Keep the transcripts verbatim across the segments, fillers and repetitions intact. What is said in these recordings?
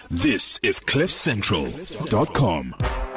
This is cliff central dot com.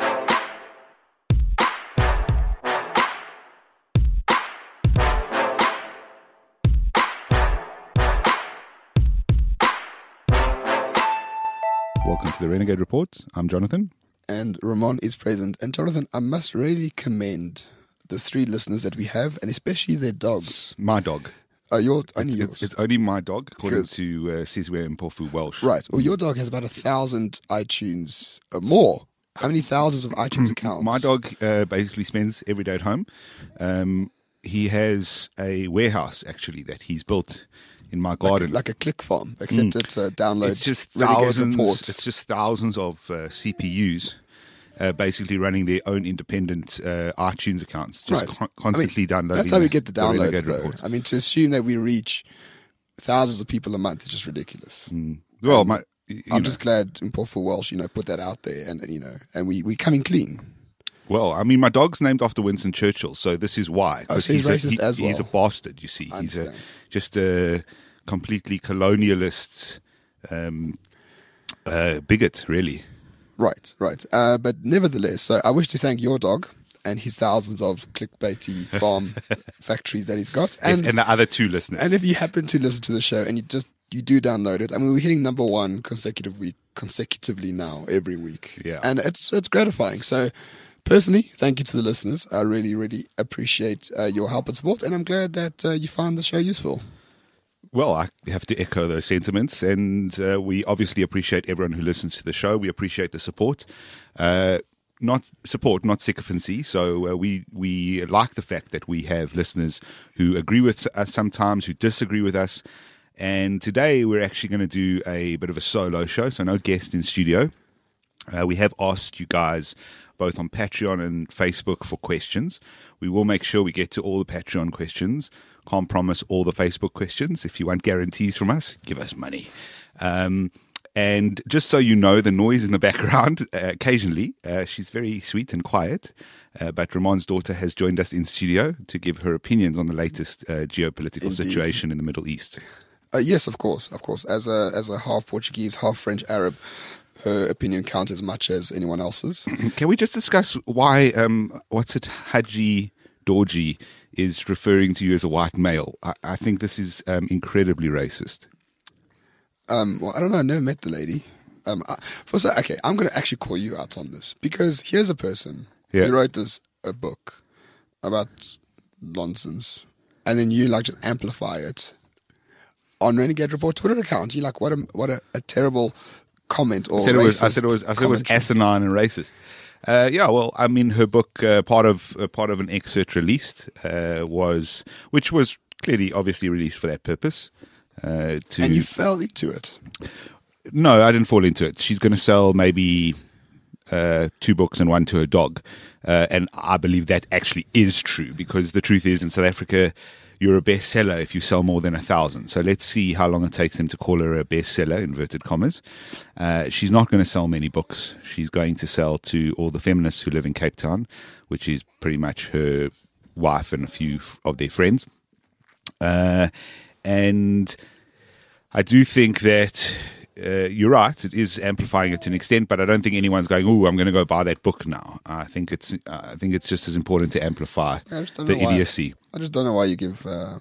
Welcome to the Renegade Report. I'm Jonathan. And Ramon is present. And Jonathan, I must really commend the three listeners that we have, and especially their dogs. My dog. Oh, your, only it's, yours. It's, it's only my dog, according Good. to uh, Sizwe and Mpofu Welsh. Right. Well, your dog has about a thousand iTunes, uh, more. How many thousands of iTunes accounts? My dog uh, basically spends every day at home. Um, he has a warehouse, actually, that he's built in my garden. Like, like a click farm, except mm. it's a download. It's just Renegade thousands. Report. It's just thousands of uh, C P Us. Uh, basically running their own independent uh, iTunes accounts, just right. con- constantly I mean, downloading. That's how we get the downloads, the though. Report. I mean, to assume that we reach thousands of people a month is just ridiculous. Mm. Well, um, my, I'm know. just glad Mpofu Welsh, you know, put that out there, and you know, and we we coming clean. Well, I mean, my dog's named after Winston Churchill, so this is why. Oh, so he's, he's racist a, he, as well. He's a bastard, you see. I he's a, understand. just a completely colonialist um, uh, bigot, really. Right, right. Uh, but nevertheless, so I wish to thank your dog and his thousands of clickbaity farm factories that he's got. And, yes, and the other two listeners. And if you happen to listen to the show and you just you do download it, I mean, we're hitting number one consecutive week, consecutively now, every week. Yeah. And it's it's gratifying. So personally, thank you to the listeners. I really, really appreciate uh, your help and support. And I'm glad that uh, you found the show useful. Well, I have to echo those sentiments, and uh, we obviously appreciate everyone who listens to the show. We appreciate the support, uh, not support, not sycophancy. So uh, we we like the fact that we have listeners who agree with us sometimes, who disagree with us. And today we're actually going to do a bit of a solo show, so no guest in studio. Uh, we have asked you guys both on Patreon and Facebook for questions. We will make sure we get to all the Patreon questions. Can't promise all the Facebook questions. If you want guarantees from us, give us money. Um, and just so you know, the noise in the background, uh, occasionally, uh, she's very sweet and quiet. Uh, but Ramon's daughter has joined us in studio to give her opinions on the latest uh, geopolitical Indeed. situation in the Middle East. Uh, yes, of course, of course. As a as a half Portuguese, half French Arab, her opinion counts as much as anyone else's. Can we just discuss why, um, what's it, Haji Dorji is referring to you as a white male? I, I think this is um, incredibly racist. Um, well, I don't know. I never met the lady. Um, I, first, okay, I'm going to actually call you out on this because here's a person Yeah. who wrote this a book about nonsense, and then you like just amplify it on Renegade Report Twitter account. You're like, what a what a, a terrible comment or I said it was. I racist said it was. I said it was commentary. asinine and racist. Uh, yeah, well, I mean, her book, uh, part of uh, part of an excerpt released, uh, was which was clearly, obviously, released for that purpose. Uh, to And you fell into it. No, I didn't fall into it. She's going to sell maybe uh, two books and one to her dog, uh, and I believe that actually is true because the truth is, in South Africa, you're a bestseller if you sell more than a thousand. So let's see how long it takes them to call her a bestseller, inverted commas. Uh, she's not going to sell many books. She's going to sell to all the feminists who live in Cape Town, which is pretty much her wife and a few of their friends. Uh, and I do think that uh, you're right. It is amplifying it to an extent, but I don't think anyone's going, "Oh, I'm going to go buy that book now." I think it's, uh, I think it's just as important to amplify I just don't the know why. idiocy. I just don't know why you give uh,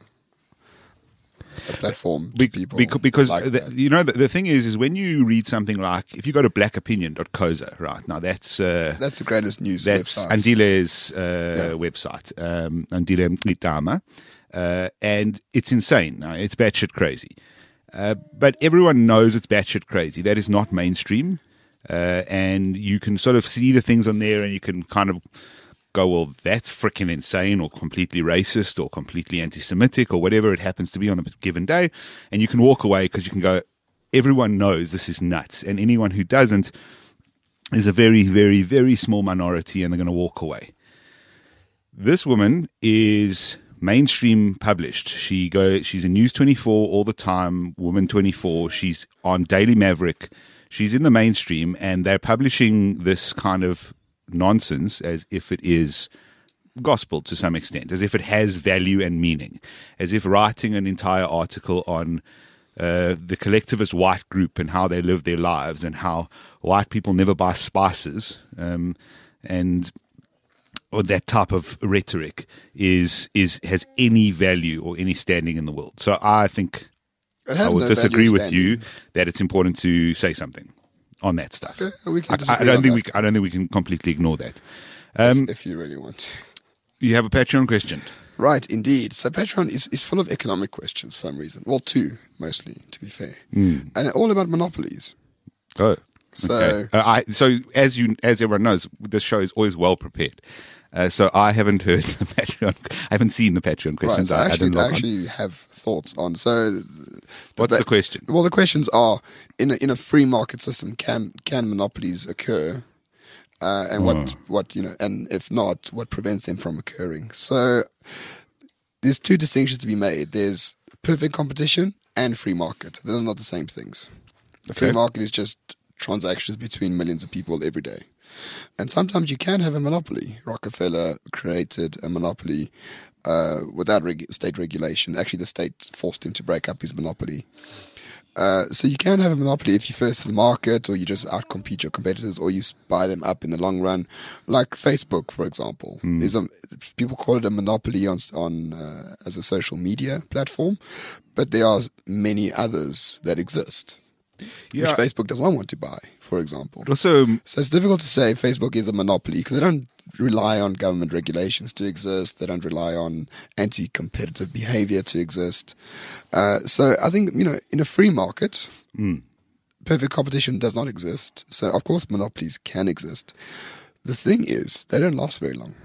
a platform to Be- people beca- because like the, that. you know the, the thing is, is when you read something like, if you go to black opinion dot co za, right now, that's uh, That's the greatest news that's website. Andile's uh, Yeah. website, um, Andile Mlitama, uh, and it's insane. Uh, It's batshit crazy. Uh, but everyone knows it's batshit crazy. That is not mainstream. Uh, and you can sort of see the things on there and you can kind of go, well, that's freaking insane or completely racist or completely anti-Semitic or whatever it happens to be on a given day. And you can walk away because you can go, everyone knows this is nuts. And anyone who doesn't is a very, very, very small minority and they're going to walk away. This woman is mainstream published. She go. She's in News twenty-four all the time, Woman twenty-four. She's on Daily Maverick. She's in the mainstream, and they're publishing this kind of nonsense as if it is gospel to some extent, as if it has value and meaning, as if writing an entire article on uh, the collectivist white group and how they live their lives and how white people never buy spices um, and or that type of rhetoric is is has any value or any standing in the world. So I think It has I will no disagree value with you standing. that it's important to say something on that stuff. Okay, we can I, I disagree don't on think that. we I don't think we can completely ignore that. Um, if, if you really want to. you have a Patreon question. Right, indeed. So Patreon is, is full of economic questions for some reason. Well, two, mostly, to be fair. Mm. And all about monopolies. Oh, So- okay. uh, I so as you as everyone knows, this show is always well prepared. Uh, so I haven't heard the Patreon. I haven't seen the Patreon Right, questions. so I, I actually, didn't I log on. actually have thoughts on. So, the, What's the question? Well, the questions are: in a, in a free market system, can can monopolies occur, uh, and what Oh. what you know, and if not, what prevents them from occurring? So, there's two distinctions to be made. There's perfect competition and free market. They're not the same things. The free Okay. market is just transactions between millions of people every day. And sometimes you can have a monopoly. Rockefeller created a monopoly uh, without reg- state regulation. Actually, the state forced him to break up his monopoly. Uh, so you can have a monopoly if you first to the market, or you just outcompete your competitors, or you s- buy them up in the long run. Like Facebook, for example, is a, people call it a monopoly on on uh, as a social media platform, but there are many others that exist, Yeah. which Facebook does not want to buy. For example, Also, so it's difficult to say Facebook is a monopoly because they don't rely on government regulations to exist. They don't rely on anti-competitive behavior to exist. Uh, so I think, you know, in a free market, perfect competition does not exist. So of course monopolies can exist. The thing is, they don't last very long.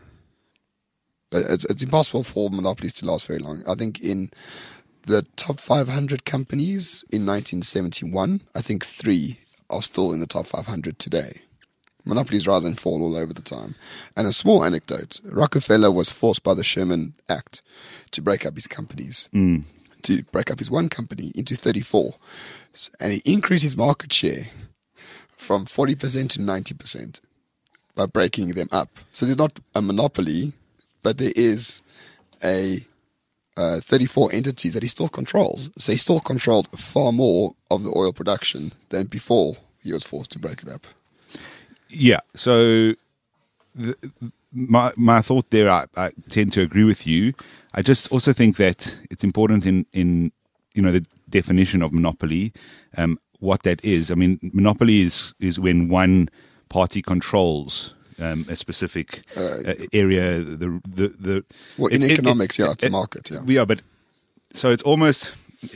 Uh, It's, it's impossible for monopolies to last very long. I think in the top five hundred companies in nineteen seventy-one, I think three are still in the top five hundred today. Monopolies rise and fall all over the time. And a small anecdote, Rockefeller was forced by the Sherman Act to break up his companies, to break up his one company into thirty-four. S- And he increased his market share from forty percent to ninety percent by breaking them up. So there's not a monopoly, but there is a uh, thirty-four entities that he still controls. So he still controlled far more of the oil production than before he was forced to break it up. yeah. So the, my my thought there, I, I tend to agree with you. I just also think that it's important in in you know the definition of monopoly, um, what that is. I mean, monopoly is is when one party controls um, a specific uh, area. The the the Well, in it- it- economics, it- yeah, it's a it- market, yeah. Yeah, but so it's almost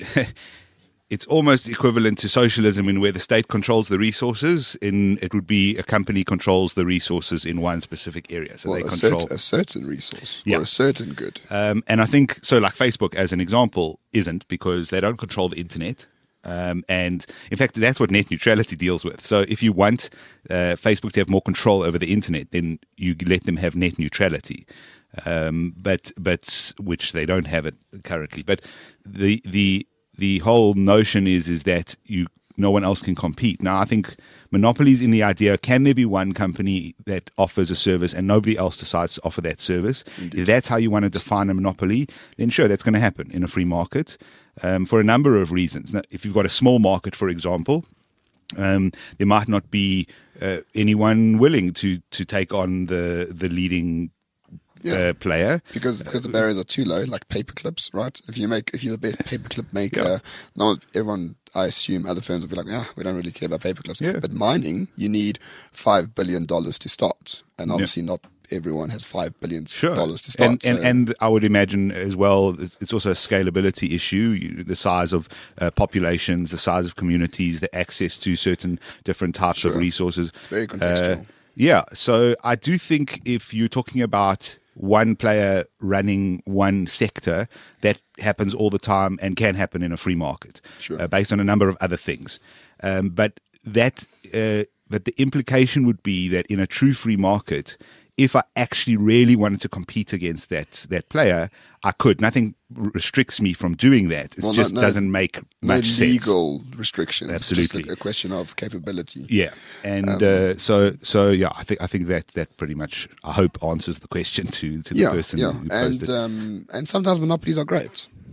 it's almost equivalent to socialism in where the state controls the resources. In it would be a company controls the resources in one specific area, so Well, they a, control. cert- a certain resource Yeah. or a certain good. Um, and I think so. Like Facebook, as an example, isn't because they don't control the internet. Um, and in fact, that's what net neutrality deals with. So if you want uh, Facebook to have more control over the internet, then you let them have net neutrality. Um, but but which they don't have it currently. But the the the whole notion is is that you no one else can compete. Now I think monopolies in the idea, can there be one company that offers a service and nobody else decides to offer that service? If that's how you want to define a monopoly, then sure, that's going to happen in a free market um, for a number of reasons. Now, if you've got a small market, for example, um, there might not be uh, anyone willing to to take on the the leading Yeah. uh, player. Because because the barriers are too low, like paper clips, right? If you make if you're the best paperclip maker, no everyone I assume other firms will be like, yeah, we don't really care about paper clips. Yeah. But mining, you need five billion dollars to start, and obviously not everyone has five billion Sure. dollars to start. And, and, so- and I would imagine as well, it's it's also a scalability issue, you, the size of uh, populations, the size of communities, the access to certain different types of Sure. resources. It's very contextual. Uh, yeah, so I do think if you're talking about one player running one sector, that happens all the time and can happen in a free market, Sure. uh, based on a number of other things. Um, but that, uh, but the implication would be that in a true free market, if I actually really wanted to compete against that that player, I could. Nothing restricts me from doing that. It Well, no- just no- doesn't make no much sense. legal restrictions. Absolutely. Just a, a question of capability. Yeah, and uh, so so yeah, I think I think that that pretty much I hope answers the question to to the Yeah, person yeah, who posed and it. um, and sometimes monopolies are great.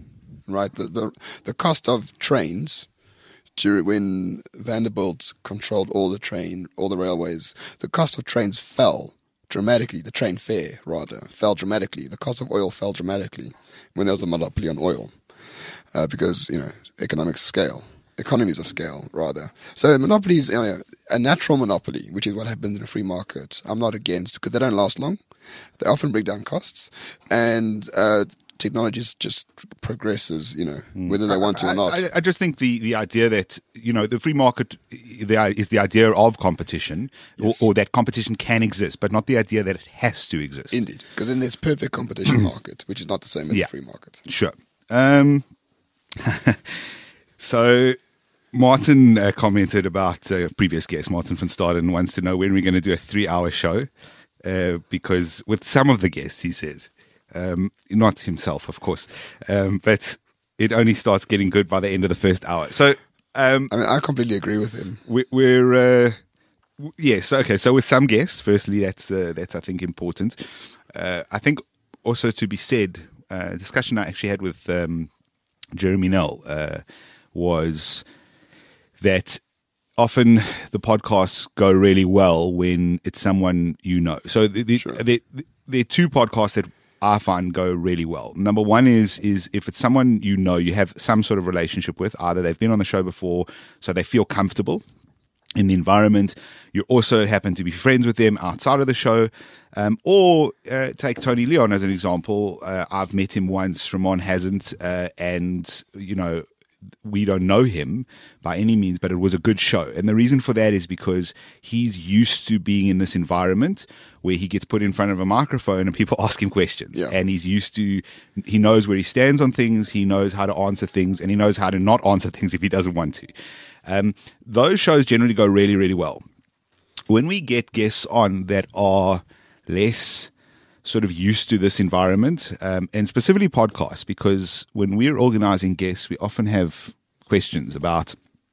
right? The the, the cost of trains during when Vanderbilt controlled all the train, all the railways, the cost of trains fell dramatically. The train fare, rather, fell dramatically. The cost of oil fell dramatically when there was a monopoly on oil, uh, because, you know, economics of scale, economies of scale, rather. So monopoly is, you know, a natural monopoly, which is what happens in a free market. I'm not against, because they don't last long. They often bring down costs, and uh, technology just progresses, you know, whether they want to or not. I, I, I just think the, the idea that, you know, the free market the, is the idea of competition, yes. or, or that competition can exist, but not the idea that it has to exist. Indeed, because then there's perfect competition market, which is not the same as yeah. the free market. Sure. Um, so Martin uh, commented about uh, previous guest, Martin van Staden, wants to know when we're going to do a three-hour show, uh, because with some of the guests, he says, Um, not himself, of course, um, but it only starts getting good by the end of the first hour. So, um, I mean, I completely agree with him. We, we're, uh, w- yes, okay. So with some guests, firstly, that's uh, that's I think important. Uh, I think also to be said, uh, a discussion I actually had with um, Jeremy Nell uh, was that often the podcasts go really well when it's someone you know. So the, the, Sure. the, the, there are two podcasts that I find go really well. Number one is is if it's someone you know, you have some sort of relationship with, either they've been on the show before, so they feel comfortable in the environment. You also happen to be friends with them outside of the show. Um, or uh, take Tony Leon as an example. Uh, I've met him once, Ramon hasn't, uh, and, you know, we don't know him by any means, but it was a good show. And the reason for that is because he's used to being in this environment where he gets put in front of a microphone and people ask him questions. Yeah. And he's used to, he knows where he stands on things, he knows how to answer things, and he knows how to not answer things if he doesn't want to. Um, those shows generally go really, really well. When we get guests on that are less sort of used to this environment, um, and specifically podcasts, because when we're organizing guests, we often have questions about,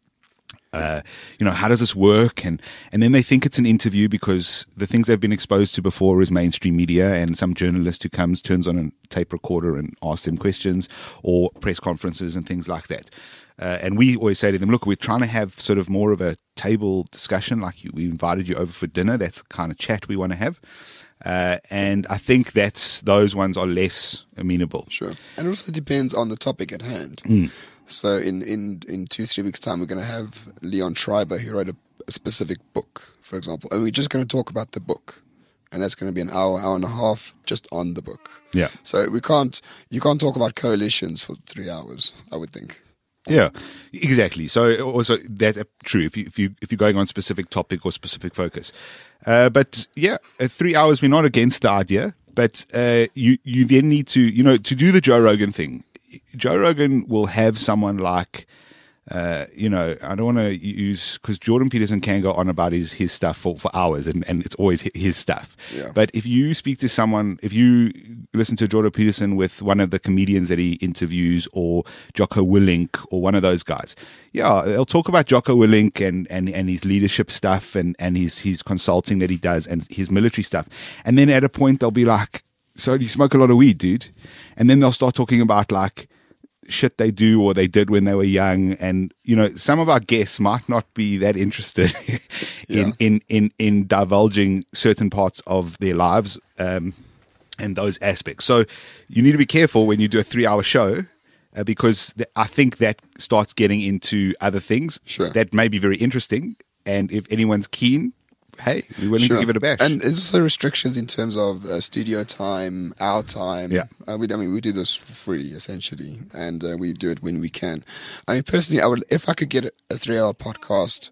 uh, you know, how does this work? And, and then they think it's an interview because the things they've been exposed to before is mainstream media and some journalist who comes, turns on a tape recorder and asks them questions, or press conferences and things like that. Uh, and we always say to them, look, we're trying to have sort of more of a table discussion, like you, we invited you over for dinner. That's the kind of chat we want to have. Uh, and I think that's those ones are less amenable. Sure. And it also depends on the topic at hand. Mm. So in, in, in two, three weeks' time, we're going to have Leon Schreiber, who wrote a, a specific book, for example. And we're just going to talk about the book. And that's going to be an hour, hour and a half just on the book. Yeah. So we can't, you can't talk about coalitions for three hours, I would think. Yeah, exactly. So also that's true if you if you if you're going on specific topic or specific focus. Uh, but yeah, uh, three hours. We're not against the idea, but uh, you you then need to you know to do the Joe Rogan thing. Joe Rogan will have someone like. Uh, you know, I don't want to use, because Jordan Peterson can go on about his, his stuff for, for hours, and, and it's always his stuff. Yeah. But if you speak to someone, if you listen to Jordan Peterson with one of the comedians that he interviews, or Jocko Willink, or one of those guys, yeah, they'll talk about Jocko Willink and, and, and his leadership stuff, and, and his, his consulting that he does, and his military stuff. And then at a point, they'll be like, so do you smoke a lot of weed, dude? And then they'll start talking about like, shit they do or they did when they were young, and you know some of our guests might not be that interested in, yeah. in in in divulging certain parts of their lives um and those aspects. So you need to be careful when you do a three hour show, uh, because th- I think that starts getting into other things Sure. that may be very interesting, and if anyone's keen, hey, we're willing Sure. to give it a bash. And there's also restrictions in terms of uh, studio time, our time. Yeah. Uh, we, I mean, we do this for free, essentially, and uh, we do it when we can. I mean, personally, I would, if I could get a, a three-hour podcast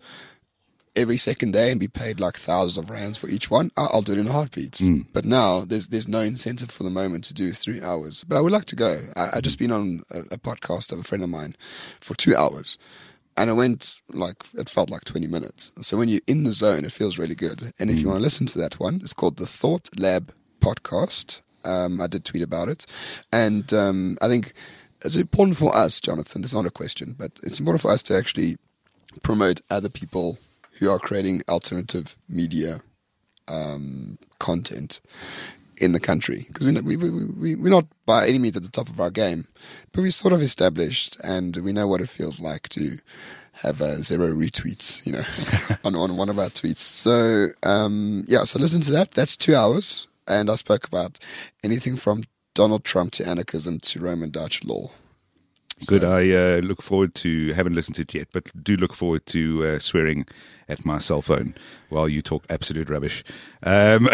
every second day and be paid like thousands of rands for each one, I- I'll do it in a heartbeat. Mm. But now there's there's no incentive for the moment to do three hours. But I would like to go. I, I just been on a, a podcast of a friend of mine for two hours. And it went like, it felt like twenty minutes. So when you're in the zone, it feels really good. And if you want to listen to that one, it's called the Thought Lab Podcast. Um, I did tweet about it. And um, I think it's important for us, Jonathan, it's not a question, but it's important for us to actually promote other people who are creating alternative media um, content. in the country, because we, we, we, we're not by any means at the top of our game, but we're sort of established and we know what it feels like to have uh, zero retweets, you know, on, on one of our tweets. So, um, yeah, so listen to that. That's two hours. And I spoke about anything from Donald Trump to anarchism to Roman Dutch law. Good. I uh, look forward to, haven't listened to it yet, but do look forward to uh, swearing at my cell phone while you talk absolute rubbish. Um,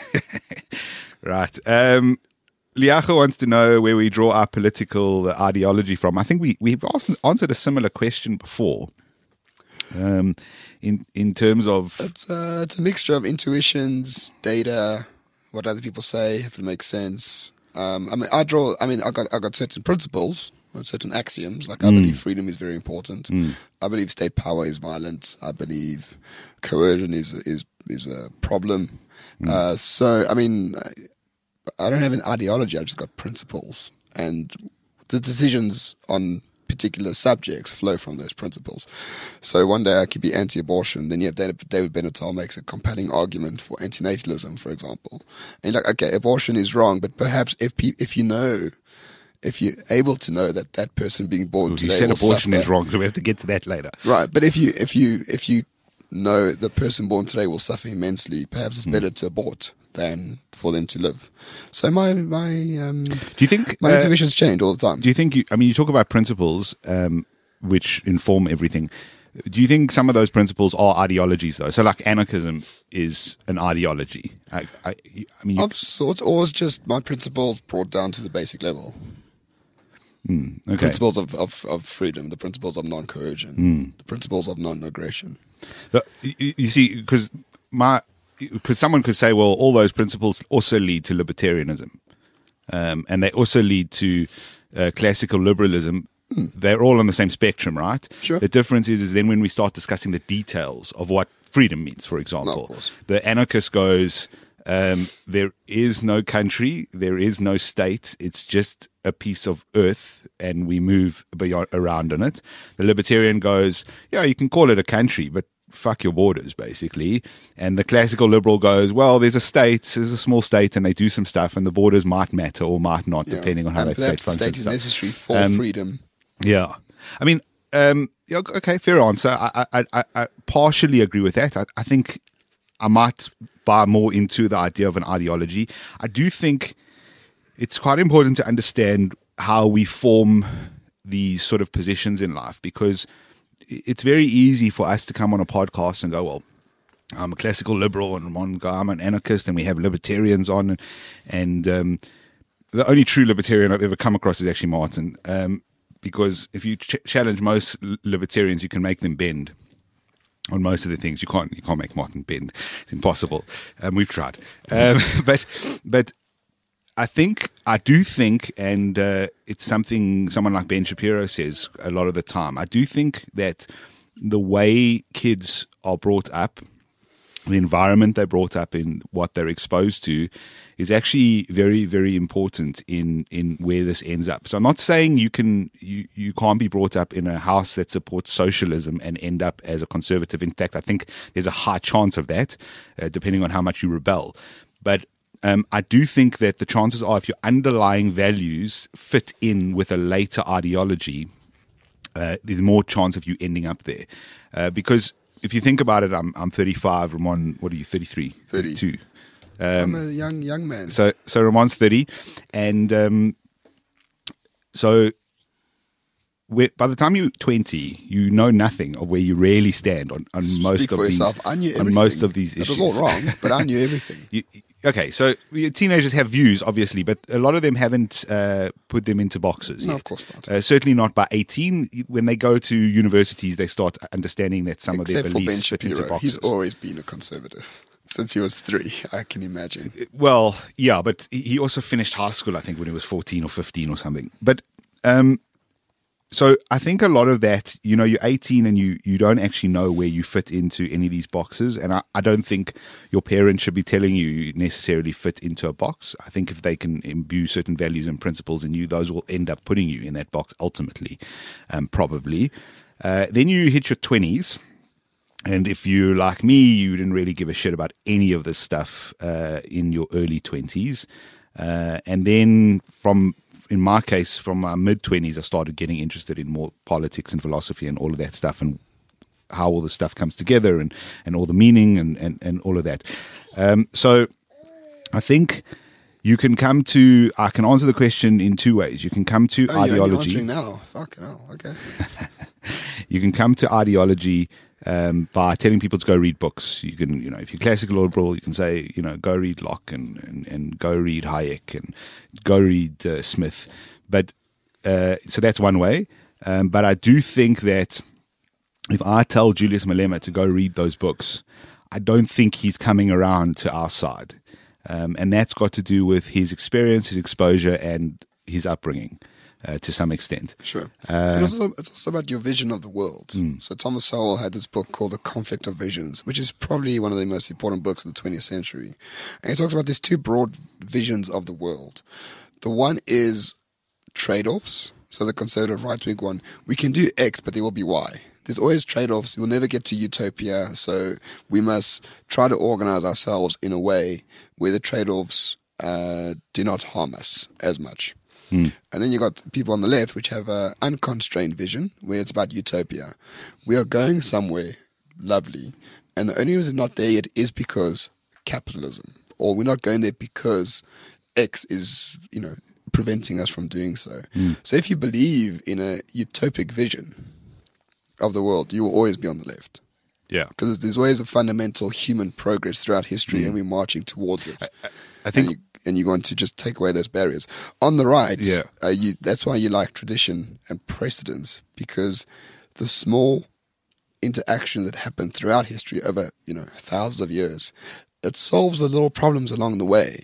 right. Um, Liacho wants to know where we draw our political ideology from. I think we, we've asked, answered a similar question before. Um, in in terms of... It's, uh, it's a mixture of intuitions, data, what other people say, if it makes sense. Um, I mean, I draw, I mean, I got, I got certain principles, certain axioms, like I mm. believe freedom is very important. Mm. I believe state power is violent. I believe coercion is is is a problem. Mm. Uh, so, I mean, I don't have an ideology. I've just got principles, and the decisions on particular subjects flow from those principles. So one day I could be anti-abortion, then you have David, David Benatar makes a compelling argument for antinatalism, for example. And you're like, okay, abortion is wrong, but perhaps if pe- if you know. If you're able to know that that person being born well, today you said will abortion suffer, is wrong, so we have to get to that later. Right, but if you if you if you know the person born today will suffer immensely, perhaps it's mm. better to abort than for them to live. So my my um, do you think my uh, intuitions change all the time? Do you think you? I mean, you talk about principles um, which inform everything. Do you think some of those principles are ideologies, though? So, like anarchism is an ideology. I, I, I mean, you, of sorts, or it's just my principles brought down to the basic level. Mm, okay. Principles of, of, of freedom, the principles of non-coercion, mm. the principles of non-aggression. But you, you see, because my because someone could say, well, all those principles also lead to libertarianism, um, and they also lead to uh, classical liberalism. Mm. They're all on the same spectrum, right? Sure. The difference is, is then when we start discussing the details of what freedom means, for example, no, of course. The anarchist goes, um, there is no country, there is no state, it's just a piece of earth and we move beyond, around in it. The libertarian goes, yeah, you can call it a country, but fuck your borders, basically. And the classical liberal goes, well, there's a state, there's a small state, and they do some stuff, and the borders might matter or might not, yeah. depending on how and that state functions. The state is necessary for um, freedom. Yeah. I mean, um, okay, fair answer. I, I, I, I partially agree with that. I, I think I might buy more into the idea of an ideology. I do think it's quite important to understand how we form these sort of positions in life, because it's very easy for us to come on a podcast and go, well, I'm a classical liberal and one guy, I'm an anarchist, and we have libertarians on. And, and um, the only true libertarian I've ever come across is actually Martin. Um, because if you ch- challenge most libertarians, you can make them bend on most of the things. You can't you can't make Martin bend. It's impossible. Um, we've tried. Um, but but I think, I do think, and uh, it's something someone like Ben Shapiro says a lot of the time, I do think that the way kids are brought up, the environment they're brought up in, what they're exposed to, is actually very, very important in, in where this ends up. So I'm not saying you can you, you can't be brought up in a house that supports socialism and end up as a conservative. In fact, I think there's a high chance of that, uh, depending on how much you rebel. But um, I do think that the chances are, if your underlying values fit in with a later ideology, uh, there's more chance of you ending up there. Uh, because if you think about it, I'm I'm thirty-five. Ramon, what are you? thirty-three, thirty. thirty-two. Um, I'm a young young man. So so Ramon's thirty, and um, so by the time you're twenty, you know nothing of where you really stand on, on most Speak of for these yourself. I knew everything. on most of these it issues. It was all wrong, but I knew everything. you, okay, so teenagers have views, obviously, but a lot of them haven't uh, put them into boxes. No, yet. of course not. Uh, certainly not by eighteen. When they go to universities, they start understanding that some Except of their beliefs for Ben fit into Shapiro, boxes. he's always been a conservative. Since he was three, I can imagine. Well, yeah, but he also finished high school, I think, when he was fourteen or fifteen or something. But um, so I think a lot of that, you know, you're eighteen and you, you don't actually know where you fit into any of these boxes. And I, I don't think your parents should be telling you you necessarily fit into a box. I think if they can imbue certain values and principles in you, those will end up putting you in that box ultimately, um, probably. Uh, then you hit your twenties. And if you're like me, you didn't really give a shit about any of this stuff uh, in your early twenties. Uh, and then from, in my case, from my mid-twenties, I started getting interested in more politics and philosophy and all of that stuff and how all the stuff comes together and, and all the meaning and, and, and all of that. Um, so I think you can come to, I can answer the question in two ways. You can come to oh, ideology. You're answering now. Fucking hell. Okay. You can come to ideology um, by telling people to go read books. You can, you know, if you're classical liberal, you can say, you know, go read Locke and, and, and go read Hayek and go read uh, Smith. But uh, so that's one way. Um, but I do think that if I tell Julius Malema to go read those books, I don't think he's coming around to our side. Um, and that's got to do with his experience, his exposure, and his upbringing uh, to some extent. Sure. Uh, and also, it's also about your vision of the world. Mm. So Thomas Sowell had this book called The Conflict of Visions, which is probably one of the most important books of the twentieth century. And he talks about these two broad visions of the world. The one is trade-offs. So the conservative right-wing one, we can do X, but there will be Y. There's always trade-offs. We'll never get to utopia. So we must try to organize ourselves in a way where the trade-offs uh, do not harm us as much. Mm. And then you got people on the left which have an unconstrained vision where it's about utopia. We are going somewhere lovely. And the only reason we're not there yet is because capitalism. Or we're not going there because X is, you know, preventing us from doing so. Mm. So if you believe in a utopic vision of the world, you will always be on the left. Yeah. Because there's always a fundamental human progress throughout history mm. and we're marching towards it. I, I think... And, you, and you're going to just take away those barriers. On the right, yeah. uh, you, that's why you like tradition and precedence, because the small interactions that happen throughout history over, you know, thousands of years, it solves the little problems along the way.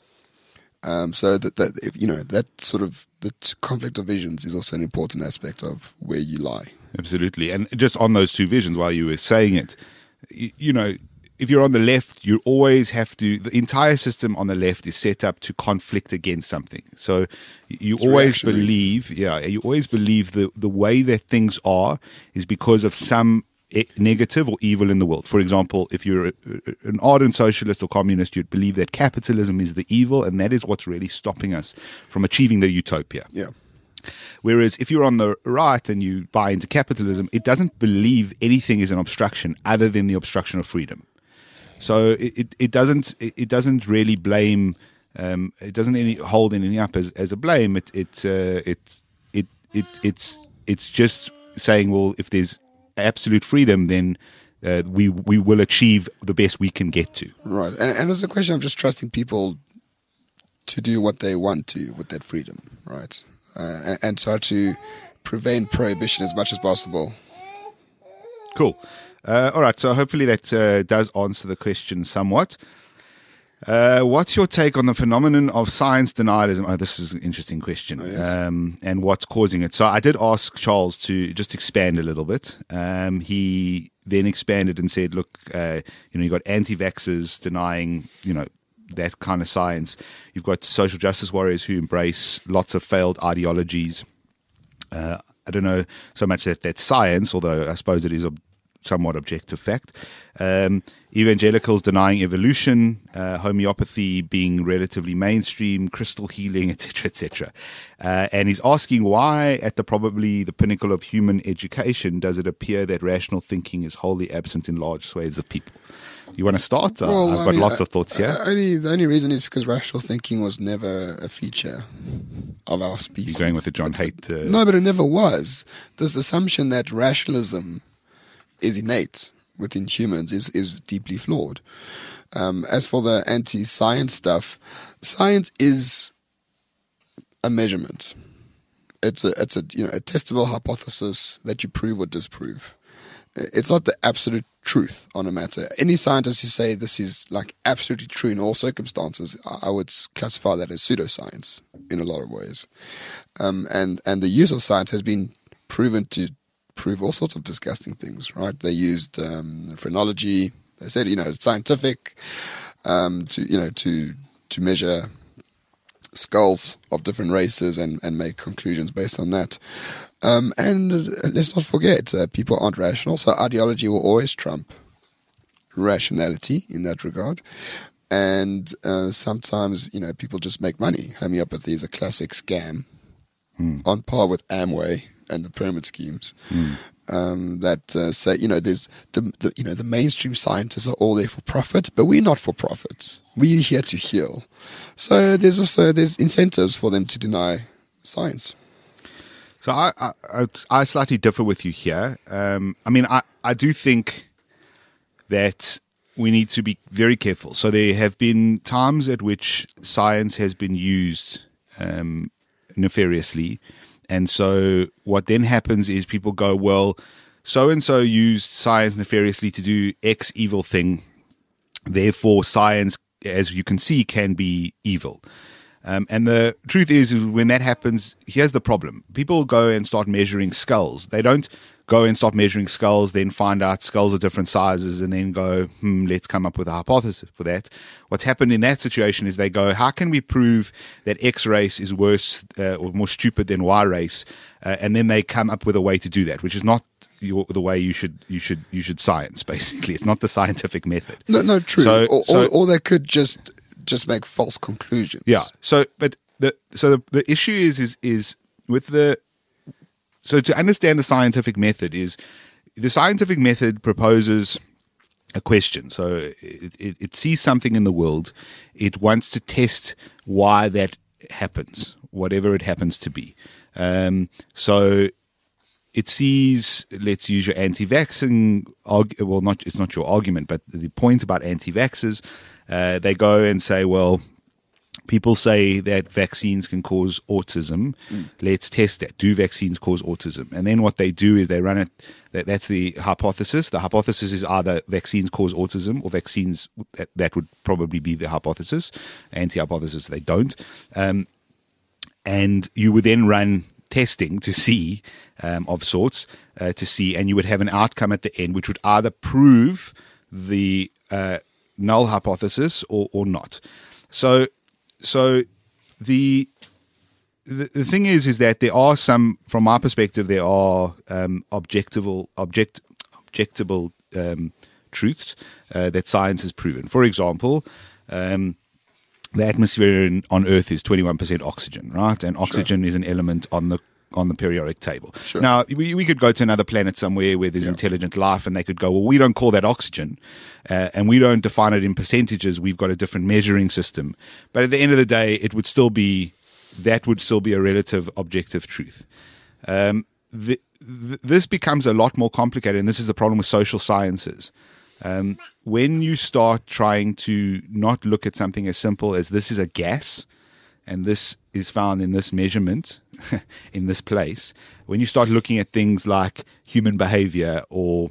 Um, so that, that if, you know, that sort of the conflict of visions is also an important aspect of where you lie. Absolutely. And just on those two visions, while you were saying it, you, you know, if you're on the left, you always have to, the entire system on the left is set up to conflict against something. So you It's always reactionary. believe, yeah, you always believe the, the way that things are is because of some negative or evil in the world. For example, if you're a, an ardent socialist or communist, you'd believe that capitalism is the evil, and that is what's really stopping us from achieving the utopia. Yeah. Whereas if you're on the right and you buy into capitalism, it doesn't believe anything is an obstruction other than the obstruction of freedom. So it, it, it doesn't it, it doesn't really blame um, it doesn't any, hold anything up as, as a blame. It it, uh, it it it it's it's just saying, well, if there's absolute freedom, then uh, we we will achieve the best we can get to. Right. And, and it's a question of just trusting people to do what they want to with that freedom, right? Uh, and, and try to prevent prohibition as much as possible. Cool. Uh, all right. So hopefully that uh, does answer the question somewhat. Uh, what's your take on the phenomenon of science denialism? Oh, this is an interesting question. Oh, yes. um, and what's causing it. So I did ask Charles to just expand a little bit. Um, he then expanded and said, look, uh, you know, you've got anti-vaxxers denying, you know, that kind of science. You've got social justice warriors who embrace lots of failed ideologies. Uh, I don't know so much that that's science, although I suppose it is a somewhat objective fact. Um, evangelicals denying evolution, uh, homeopathy being relatively mainstream, crystal healing, et cetera, et cetera. Uh, and he's asking why, at the probably the pinnacle of human education, does it appear that rational thinking is wholly absent in large swathes of people? You want to start? Uh, Well, I've I got mean, lots uh, of thoughts here. Uh, only, the only reason is because rational thinking was never a feature of our species. You're going with the John But- Haidt. Uh, No, but it never was. This assumption that rationalism is innate within humans is, is deeply flawed. Um, as for the anti-science stuff, science is a measurement. It's a it's a you know a testable hypothesis that you prove or disprove. It's not the absolute truth on a matter. Any scientist who say this is like absolutely true in all circumstances, I would classify that as pseudoscience in a lot of ways. Um, and and the use of science has been proven to prove all sorts of disgusting things, right? They used um, phrenology. They said, you know, it's scientific um, to, you know, to to measure skulls of different races and, and make conclusions based on that. Um, and let's not forget, uh, people aren't rational, so ideology will always trump rationality in that regard. And uh, sometimes, you know, people just make money. Homeopathy is a classic scam, mm. on par with Amway and the pyramid schemes. Mm. Um, that uh, say, you know, there's the, the you know the mainstream scientists are all there for profit, but we're not for profit. We're here to heal. So there's also there's incentives for them to deny science. So I I, I slightly differ with you here. Um, I mean, I, I do think that we need to be very careful. So there have been times at which science has been used um, nefariously. And so what then happens is people go, well, so-and-so used science nefariously to do X evil thing. Therefore, science, as you can see, can be evil. Um, and the truth is, is, when that happens, here's the problem. People go and start measuring skulls. They don't go and start measuring skulls, then find out skulls are different sizes, and then go, hmm, let's come up with a hypothesis for that. What's happened in that situation is they go, how can we prove that X race is worse uh, or more stupid than Y race? Uh, and then they come up with a way to do that, which is not your, the way you should you should you should science. Basically, it's not the scientific method. No, no, true. So, or, so, or, or they could just just make false conclusions. Yeah. So, but the so the, the issue is is is with the So to understand the scientific method is the scientific method proposes a question. So it, it, it sees something in the world. It wants to test why that happens, whatever it happens to be. Um, so it sees, let's use your anti-vaxxing, arg- well, not it's not your argument, but the point about anti-vaxxers, uh, they go and say, well, people say that vaccines can cause autism. Mm. Let's test that. Do vaccines cause autism? And then what they do is they run it. That, that's the hypothesis. The hypothesis is either vaccines cause autism or vaccines, that, that would probably be the hypothesis. Anti-hypothesis, they don't. Um, and you would then run testing to see, um, of sorts, uh, to see, and you would have an outcome at the end which would either prove the uh, null hypothesis or, or not. So... So the, the the thing is is that there are some, from my perspective, there are um, objectable object objectable um, truths uh, that science has proven. For example, um, the atmosphere in, on Earth is twenty-one percent oxygen, right? And oxygen sure. is an element on the on the periodic table. Sure. Now, we, we could go to another planet somewhere where there's yeah. intelligent life, and they could go, well, we don't call that oxygen, uh, and we don't define it in percentages. We've got a different measuring system. But at the end of the day, it would still be, that would still be a relative objective truth. Um, the, th- this becomes a lot more complicated, and this is the problem with social sciences. Um, when you start trying to not look at something as simple as this is a gas, and this is found in this measurement, in this place, when you start looking at things like human behavior or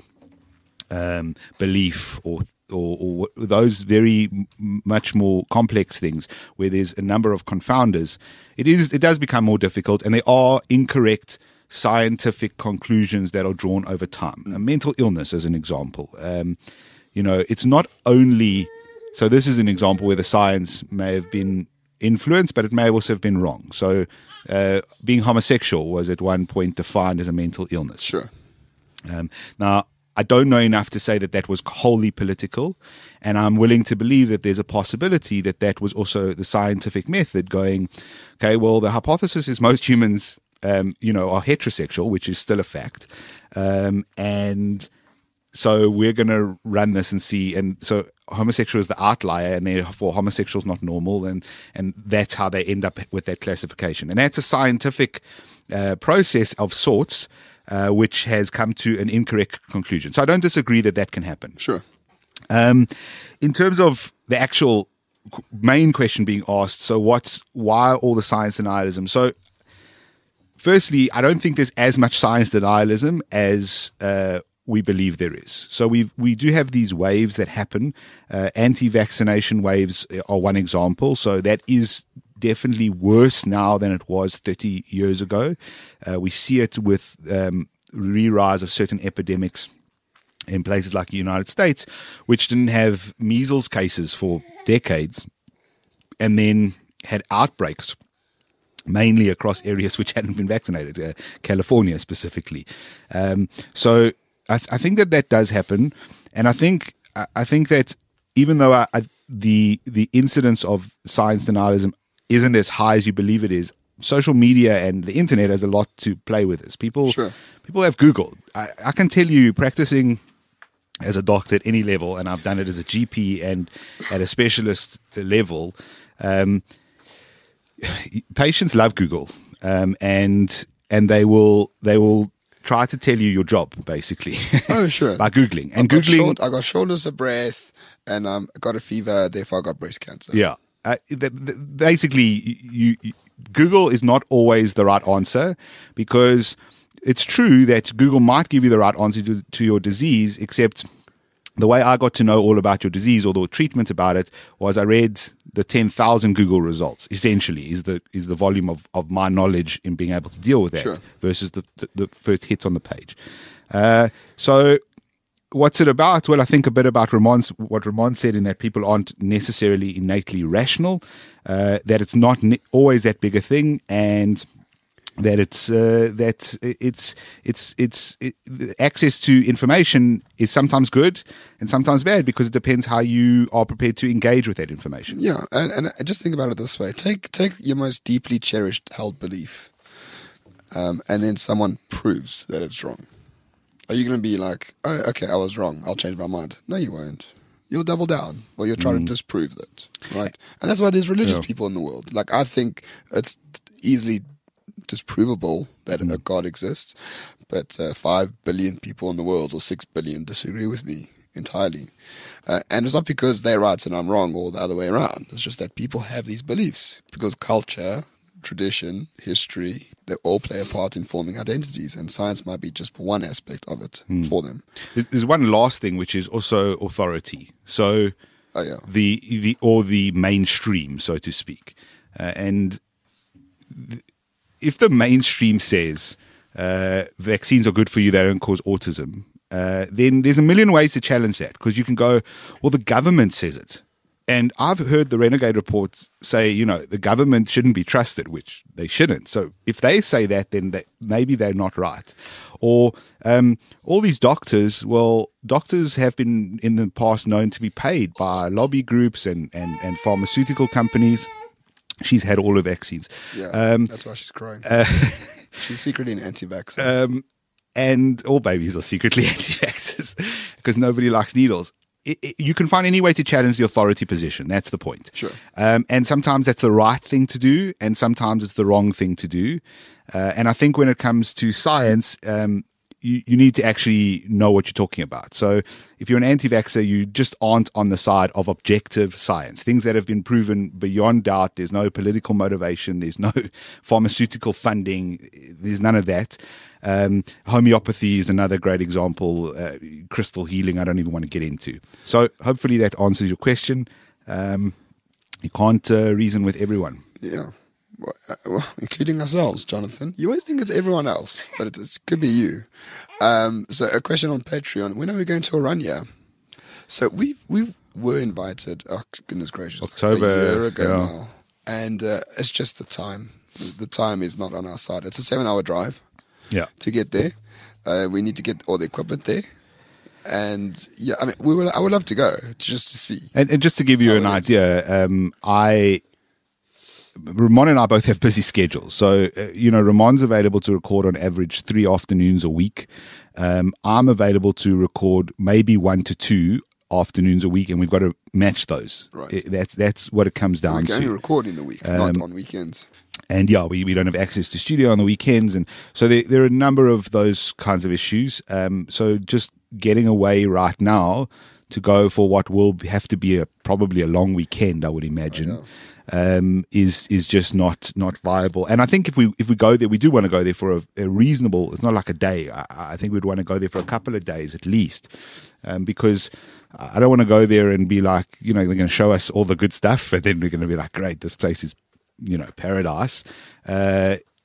um, belief or, or, or those very m- much more complex things where there's a number of confounders, it is it does become more difficult, and there are incorrect scientific conclusions that are drawn over time. A mental illness, as an example. Um, you know, it's not only... So this is an example where the science may have been influenced, but it may also have been wrong. So uh, being homosexual was at one point defined as a mental illness. Sure. Um, now, I don't know enough to say that that was wholly political, and I'm willing to believe that there's a possibility that that was also the scientific method going, okay, well, the hypothesis is most humans, um, you know, are heterosexual, which is still a fact, um, and so we're going to run this and see, and so homosexual is the outlier, and therefore homosexual is not normal, and and that's how they end up with that classification. And that's a scientific uh, process of sorts, uh, which has come to an incorrect conclusion. So I don't disagree that that can happen. Sure. Um, in terms of the actual main question being asked, so what's why all the science denialism? So firstly, I don't think there's as much science denialism as uh, we believe there is. So we we do have these waves that happen. Uh, anti-vaccination waves are one example. So that is definitely worse now than it was thirty years ago. Uh, we see it with um, re-rise of certain epidemics in places like the United States, which didn't have measles cases for decades. And then had outbreaks, mainly across areas which hadn't been vaccinated, uh, California specifically. Um, so I, th- I think that that does happen, and I think I, I think that even though I, I, the the incidence of science denialism isn't as high as you believe it is, social media and the internet has a lot to play with this. People Sure. people have Googled. I, I can tell you, practicing as a doctor at any level, and I've done it as a G P and at a specialist level. Um, patients love Google, um, and and they will they will try to tell you your job basically. Oh, sure. By googling and I got googling. short, I got shortness of breath, and um, I got a fever. Therefore, I got breast cancer. Yeah, uh, th- th- basically, you, you Google is not always the right answer, because it's true that Google might give you the right answer to, to your disease, except the way I got to know all about your disease or the treatment about it was I read the ten thousand Google results, essentially, is the is the volume of, of my knowledge in being able to deal with that Sure. versus the, the, the first hit on the page. Uh, so what's it about? Well, I think a bit about Ramon's, what Ramon said, in that people aren't necessarily innately rational, uh, that it's not ne- always that big a thing, and that it's uh, that it's it's it's it, access to information is sometimes good and sometimes bad, because it depends how you are prepared to engage with that information. Yeah, and, and just think about it this way: take take your most deeply cherished held belief, um, and then someone proves that it's wrong. Are you going to be like, oh, okay, I was wrong, I'll change my mind? No, you won't. You'll double down, or you'll try mm. to disprove that, right? And that's why there's religious yeah. people in the world. Like, I think it's easily disprovable that mm. a God exists, but uh, five billion people in the world, or six billion, disagree with me entirely. Uh, and it's not because they're right and I'm wrong, or the other way around. It's just that people have these beliefs because culture, tradition, history, they all play a part in forming identities, and science might be just one aspect of it mm. for them. There's one last thing, which is also authority. So oh, yeah. the the or the mainstream, so to speak. Uh, and th- if the mainstream says uh, vaccines are good for you, they don't cause autism, uh, then there's a million ways to challenge that, because you can go, well, the government says it. And I've heard the Renegade reports say, you know, the government shouldn't be trusted, which they shouldn't. So if they say that, then they, maybe they're not right. Or um, all these doctors, well, doctors have been in the past known to be paid by lobby groups and, and, and pharmaceutical companies. She's had all her vaccines. Yeah, um, that's why she's crying. Uh, she's secretly an anti-vaxxer. Um, and all babies are secretly anti-vaxxers because nobody likes needles. It, it, you can find any way to challenge the authority position. That's the point. Sure. Um, and sometimes that's the right thing to do, and sometimes it's the wrong thing to do. Uh, and I think when it comes to science, um, you, you need to actually know what you're talking about. So if you're an anti-vaxxer, you just aren't on the side of objective science, things that have been proven beyond doubt. There's no political motivation. There's no pharmaceutical funding. There's none of that. Um, homeopathy is another great example. Uh, crystal healing, I don't even want to get into. So hopefully that answers your question. Um, you can't uh, reason with everyone. Yeah. Well, uh, well, including ourselves, Jonathan. You always think it's everyone else, but it, it could be you. Um, so a question on Patreon. When are we going to Orania? So we we were invited, oh goodness gracious, October, a year ago yeah. now. And uh, it's just the time. The time is not on our side. It's a seven-hour drive. Yeah. To get there, uh, we need to get all the equipment there, and yeah, I mean, we will. I would love to go to, just to see. And, and just to give you an idea, um, I, Ramon and I both have busy schedules, so uh, you know, Ramon's available to record on average three afternoons a week. Um, I'm available to record maybe one to two afternoons a week, and we've got to match those. Right. It, that's that's what it comes down we can to. only record in the week, Um, not on weekends. And yeah, we, we don't have access to studio on the weekends. And so there, there are a number of those kinds of issues. Um, so just getting away right now to go for what will have to be a, probably a long weekend, I would imagine, Oh, yeah. um, is is just not not viable. And I think if we if we go there, we do want to go there for a, a reasonable, it's not like a day. I, I think we'd want to go there for a couple of days at least, um, because I don't want to go there and be like, you know, they're going to show us all the good stuff, and then we're going to be like, great, this place is, you know, paradise. Uh,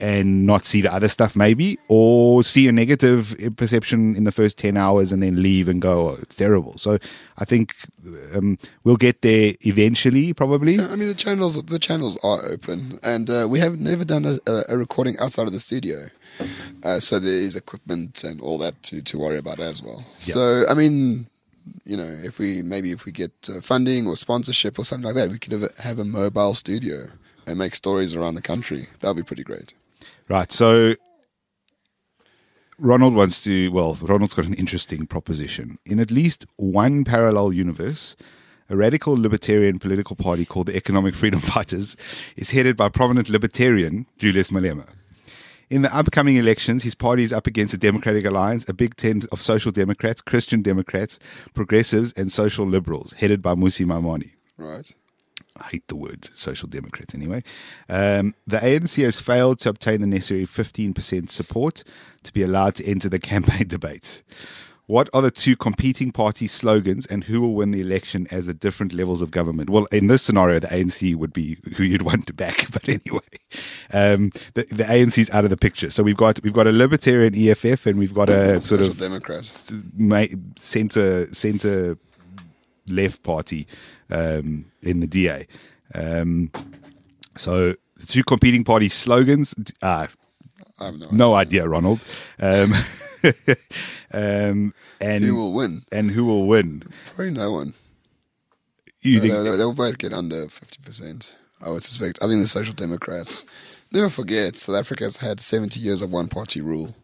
and not see the other stuff maybe, or see a negative perception in the first ten hours and then leave and go, oh, it's terrible. So I think um, we'll get there eventually, probably. I mean, the channels the channels are open, and uh, we have never done a, a recording outside of the studio. Uh, so there is equipment and all that to, to worry about as well. Yeah. So, I mean, you know, if we maybe if we get uh, funding or sponsorship or something like that, we could have a, have a mobile studio and make stories around the country. That would be pretty great. Right. So Ronald wants to, well, Ronald's got an interesting proposition. In at least one parallel universe, a radical libertarian political party called the Economic Freedom Fighters is headed by prominent libertarian Julius Malema. In the upcoming elections, his party is up against a Democratic Alliance, a big tent of social democrats, Christian Democrats, progressives, and social liberals, headed by Mmusi Maimane. Right. I hate the word social democrats anyway. Um, the A N C has failed to obtain the necessary fifteen percent support to be allowed to enter the campaign debates. What are the two competing party slogans, and who will win the election as the different levels of government? Well, in this scenario, the A N C would be who you'd want to back. But anyway, um, the, the A N C's out of the picture. So we've got we've got a libertarian E F F, and we've got a sort Social of Democrat. center center left party um, in the D A. Um, so the two competing party slogans. Uh, I have no, no idea, Ronald. Um, um, and who will win? And who will win? Probably no one. You They, think? they, they'll both get under fifty percent, I would suspect. I think the Social Democrats. Never forget, South Africa has had seventy years of one-party rule.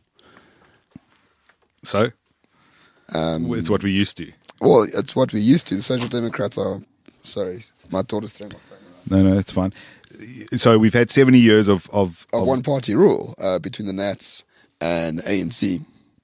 So? Um, It's what we used to. Well, it's what we used to. The Social Democrats are... Sorry, my daughter's throwing my phone around. No, no, it's fine. So we've had seventy years of... Of, Of of one-party rule uh, between the Nats and A N C.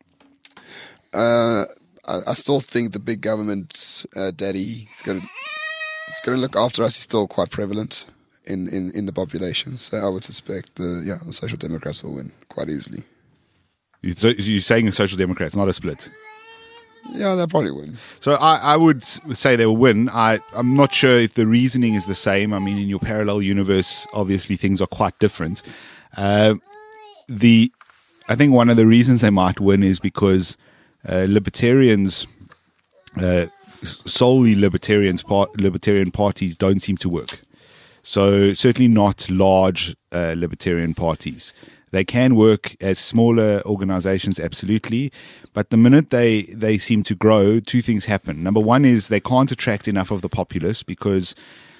Uh, I, I still think the big government uh, daddy is going to is going to look after us. He's still quite prevalent in, in, in the population. So I would suspect the yeah the Social Democrats will win quite easily. you- so you're saying Social Democrats, not a split. Yeah, they'll probably win. So I, I would say they'll win. I, I'm not sure if the reasoning is the same. I mean, in your parallel universe, obviously things are quite different. Uh, the I think one of the reasons they might win is because uh, libertarians, uh, solely libertarians, par- libertarian parties don't seem to work. So certainly not large uh, libertarian parties. They can work as smaller organizations, absolutely. But the minute they, they seem to grow, two things happen. Number one is they can't attract enough of the populace because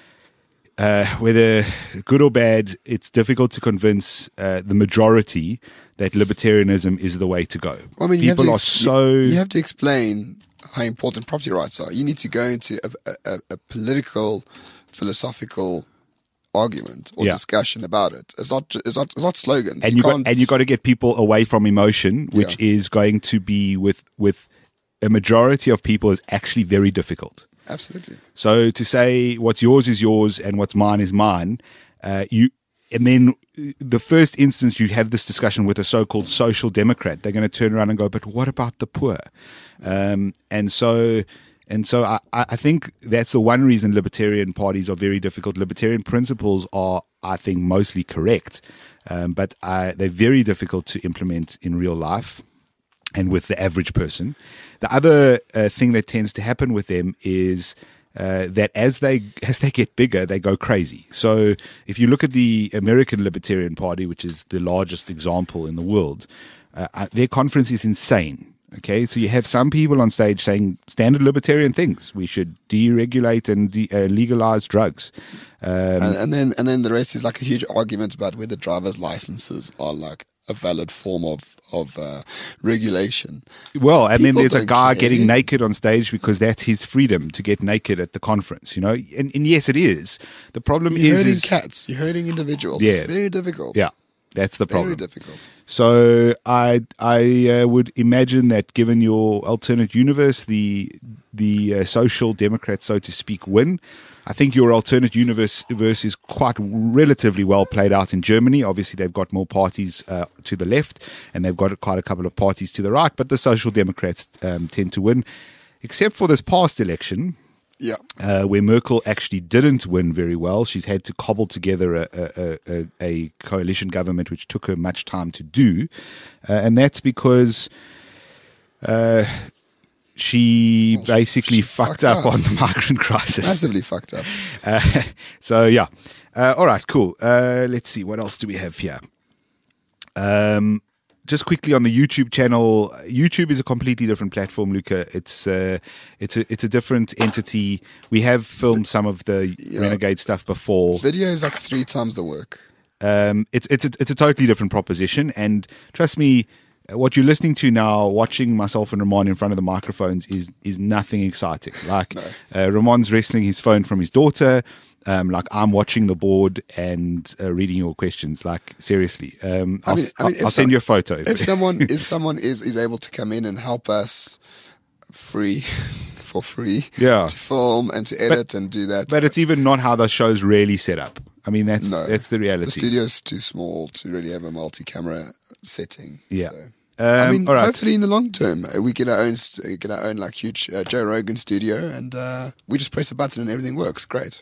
uh, whether good or bad, it's difficult to convince uh, the majority that libertarianism is the way to go. Well, I mean, you People have to are ex- so... You, you have to explain how important property rights are. You need to go into a, a, a political, philosophical argument or Yeah. discussion about it. It's not. ju- It's not. It's not slogans. and you got can't- and you got to get people away from emotion, which is going to be with with a majority of people is actually very difficult. absolutely. So to say what's yours is yours and what's mine is mine, uh, you and then the first instance you have this discussion with a so-called social democrat, they're going to turn around and go, but what about the poor? Um, and so. And so I, I think that's the one reason libertarian parties are very difficult. Libertarian principles are, I think, mostly correct, um, but uh, they're very difficult to implement in real life and with the average person. The other uh, thing that tends to happen with them is uh, that as they as they get bigger, they go crazy. So if you look at the American Libertarian Party, which is the largest example in the world, uh, their conference is insane. Okay, so you have some people on stage saying standard libertarian things. We should deregulate and de- uh, legalize drugs. Um, And, and then and then the rest is like a huge argument about whether driver's licenses are like a valid form of of uh, regulation. well, and then People there's a don't guy care. getting naked on stage because that's his freedom to get naked at the conference, you know? And, and yes, it is. The problem You're is, hurting is cats. You're hurting individuals. Yeah. It's very difficult. yeah, that's the very problem. difficult. So I I uh, would imagine that given your alternate universe, the the uh, social democrats, so to speak, win. I think your alternate universe, universe is quite relatively well played out in Germany. Obviously, they've got more parties uh, to the left, and they've got quite a couple of parties to the right. But the social democrats um, tend to win, except for this past election. Yeah. uh, where Merkel actually didn't win very well. She's had to cobble together a, a, a, a coalition government, which took her much time to do. Uh, and that's because uh, she Well, basically she fucked, fucked up, up. on the migrant crisis. Massively fucked up. Uh, so, yeah. Uh, all right, cool. Uh, let's see. What else do we have here? Um, just quickly on the YouTube channel, YouTube is a completely different platform, Luca. It's uh, it's a it's a different entity. We have filmed some of the Yeah. Renegade stuff before. Video is like three times the work. Um, it's it's a, it's a totally different proposition, and trust me, what you're listening to now, watching myself and Ramon in front of the microphones, is is nothing exciting. Like No. uh, Ramon's wrestling his phone from his daughter. Um, like I'm watching the board and uh, reading your questions. Like seriously, um, I I'll, mean- I mean, I'll, if I'll send some- you a photo. If someone if someone is, is able to come in and help us free for free Yeah. to film and to edit and do that. But it's even not how the show's really set up. I mean, that's No. that's the the reality. studio's too small to really have a multi-camera setting. Yeah. So. Um, I mean, all right. hopefully in the long term, uh, we get our own, st- we get our own like huge uh, Joe Rogan studio, and uh, we just press a button and everything works. Great.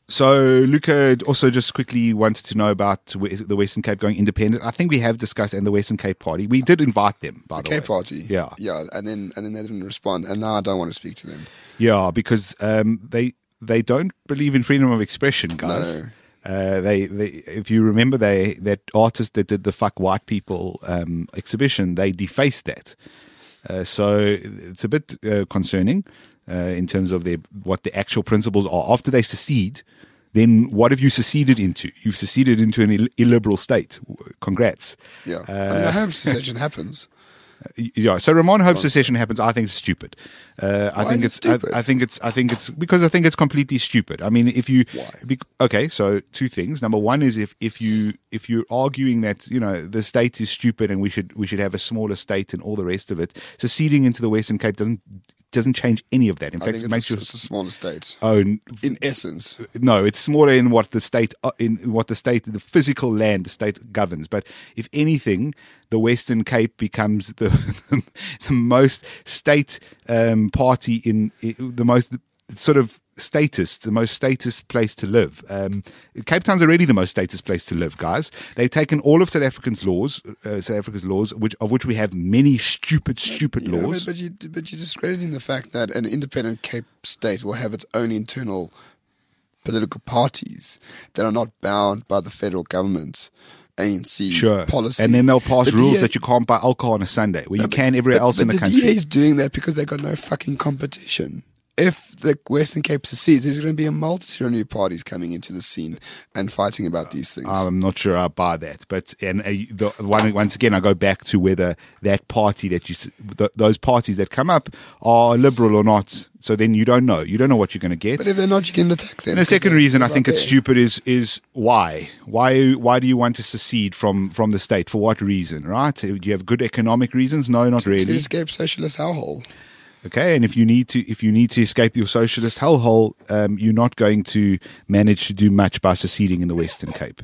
So Luca also just quickly wanted to know about wh- the Western Cape going independent. I think we have discussed, and the Western Cape Party. We did invite them, by the, The Cape way. Party. Yeah. Yeah, and then and then they didn't respond, and now I don't want to speak to them. Yeah, because um, they they don't believe in freedom of expression, guys. No. Uh, they, they, if you remember, they that artist that did the "Fuck White People" um, exhibition, they defaced that. Uh, so it's a bit uh, concerning uh, in terms of their what the actual principles are. After they secede, then what have you seceded into? You've seceded into an Ill- illiberal state. Congrats. Yeah, I mean, I hope secession happens. Yeah, so Ramon hopes secession happens. I think it's stupid. Uh, I Why think is it's. it stupid? I, I think it's. I think it's because I think it's completely stupid. I mean, if you. Why? Be, okay, so two things. Number one is if if you if you're arguing that you know the state is stupid and we should we should have a smaller state and all the rest of it, seceding into the Western Cape doesn't doesn't change any of that. In I fact, think it it's makes a, you it's a smaller state own. in essence. No, it's smaller in what the state uh, in what the state the physical land the state governs. But if anything, the Western Cape becomes the, the most state um, party in, in the most sort of status, the most status place to live. Um, Cape Town's already the most status place to live, guys. They've taken all of South Africa's laws, uh, South Africa's laws, which of which we have many stupid, stupid Yeah, but, laws. but you but you're discrediting the fact that an independent Cape state will have its own internal political parties that are not bound by the federal government. A N C Sure. policy. And then they'll pass The rules D A that you can't buy alcohol on a Sunday, where you can everywhere but, else but in the, the country. D A is doing that because they've got no fucking competition. If the Western Cape secedes, there's going to be a multitude of new parties coming into the scene and fighting about these things. I'm not sure I buy that, but and uh, the one once again I go back to whether that party that you s- th- those parties that come up are liberal or not. So then you don't know. You don't know what you're going to get. but if they're not, you can attack them. And the because second they're- reason I they're think not it's there. stupid is is why why why do you want to secede from from the state for what reason? Right? Do you have good economic reasons? No, not To really. escape socialist hellhole. Okay, and if you need to, if you need to escape your socialist hellhole, um, you're not going to manage to do much by seceding in the Western Cape.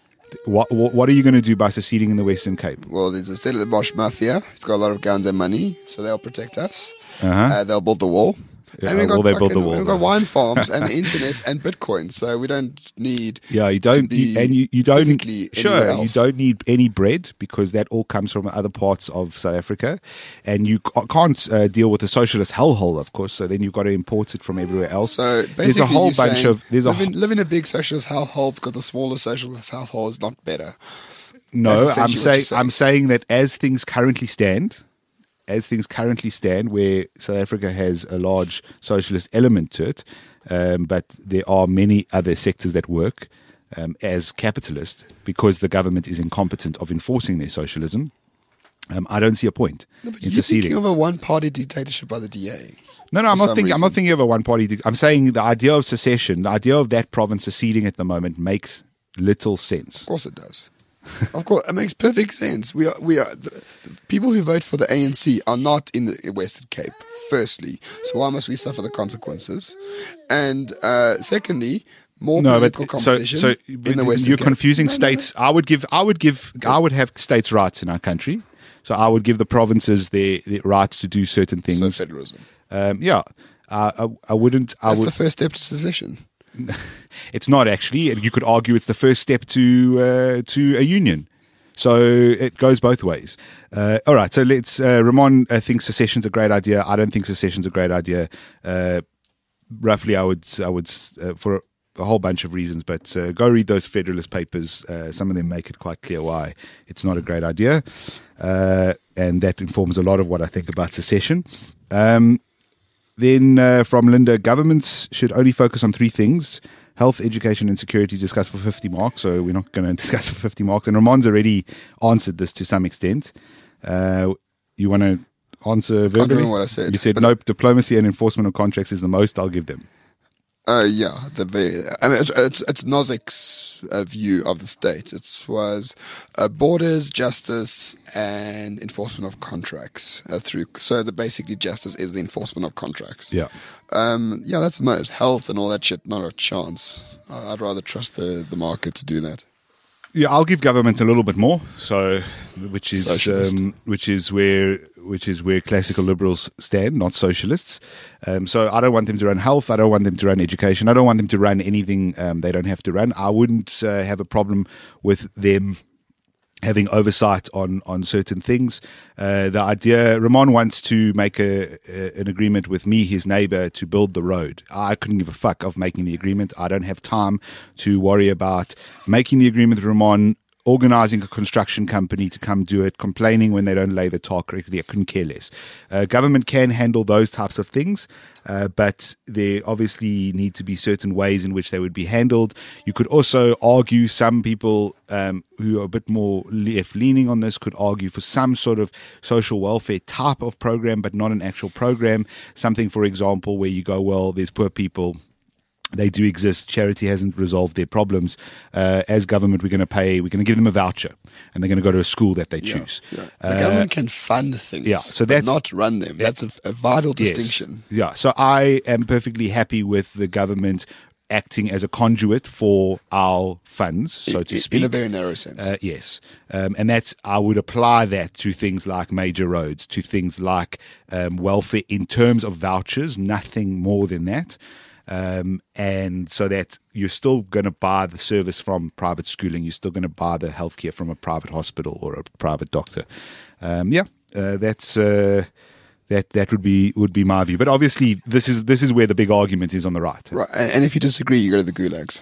What what, what are you going to do by seceding in the Western Cape? Well, there's a Stellenbosch mafia. It's got a lot of guns and money, so they'll protect us. Uh-huh. Uh, they'll build the wall. Yeah, and we've well, got, they built the fucking- wall, we've got though. wine farms and the internet and Bitcoin, so we don't need. Yeah, you to don't, be you, and you, you don't. physically anywhere Sure, you else. don't need any bread because that all comes from other parts of South Africa, and you ca- can't uh, deal with the socialist hellhole, of course. So then you've got to import it from everywhere else. So basically, there's a whole you're bunch saying of there's a live, in, live in a big socialist hellhole because the smaller socialist hellhole is not better. No, That's I'm essentially what saying you're saying. I'm saying that as things currently stand, as things currently stand, where South Africa has a large socialist element to it, um, but there are many other sectors that work um, as capitalist because the government is incompetent of enforcing their socialism. Um, I don't see a point No, but in you're seceding. thinking of a one-party dictatorship by the D A. No, no, I'm for not some thinking. I'm not reason. thinking of a one-party. I'm saying the idea of secession, the idea of that province seceding at the moment, makes little sense. Of course, it does. Of course, it makes perfect sense. We are, we are. The, the people who vote for the A N C are not in the Western Cape. Firstly, so why must we suffer the consequences? And uh, secondly, more No, political but so, competition so in the Western you're Cape. confusing No, no, states. I would give. I would give. I would have states' rights in our country. So I would give the provinces their, their rights to do certain no. So things. federalism. Um, yeah. I, I, I wouldn't. I That's would. the first step to secession. It's not actually. You could argue it's the first step to uh, to a union. So it goes both ways. Uh, all right. So let's. Uh, Ramon uh, thinks secession's a great idea. I don't think secession's a great idea. Uh, roughly, I would. I would uh, for a whole bunch of reasons. But uh, go read those Federalist papers. Uh, some of them make it quite clear why it's not a great idea, uh, and that informs a lot of what I think about secession. Um, Then uh, from Linda, governments should only focus on three things: health, education, and security. Discuss for fifty marks. So we're not going to discuss for fifty marks. And Ramon's already answered this to some extent. Uh, you want to answer verbally? Can't remember what I said. You said, nope, diplomacy and enforcement of contracts is the most I'll give them. Uh, yeah, the very. I mean, it's it's, it's Nozick's uh, view of the state. It was uh, borders, justice, and enforcement of contracts uh, through. So the basically justice is the enforcement of contracts. Yeah. Um. Yeah, that's the most. Health and all that shit. Not a chance. I'd rather trust the the market to do that. Yeah, I'll give government a little bit more. So, which is um, which is where which is where classical liberals stand, not socialists. Um, so I don't want them to run health. I don't want them to run education. I don't want them to run anything um, they don't have to run. I wouldn't uh, have a problem with them having oversight on on certain things. Uh, the idea, Ramon wants to make a, a an agreement with me, his neighbor, to build the road. I couldn't give a fuck of making the agreement. I don't have time to worry about making the agreement with Ramon, organizing a construction company to come do it, complaining when they don't lay the tar correctly. I couldn't care less. Uh, government can handle those types of things, uh, but there obviously need to be certain ways in which they would be handled. You could also argue, some people um, who are a bit more left-leaning on this could argue for some sort of social welfare type of program, but not an actual program. Something, for example, where you go, well, there's poor people, they do exist. Charity hasn't resolved their problems. Uh, as government, we're going to pay, we're going to give them a voucher, and they're going to go to a school that they choose. Yeah, yeah. The uh, government can fund things, yeah, so but that's, not run them. That's a, a vital yes, distinction. Yeah, so I am perfectly happy with the government acting as a conduit for our funds, so to in, speak. In a very narrow sense. Uh, yes. Um, and that's, I would apply that to things like major roads, to things like um, welfare in terms of vouchers, nothing more than that. Um, and so that you're still going to buy the service from private schooling, you're still going to buy the healthcare from a private hospital or a private doctor. Um, yeah, uh, that's uh, that that would be would be my view. But obviously, this is this is where the big argument is on the right. Right, and if you disagree, you go to the gulags.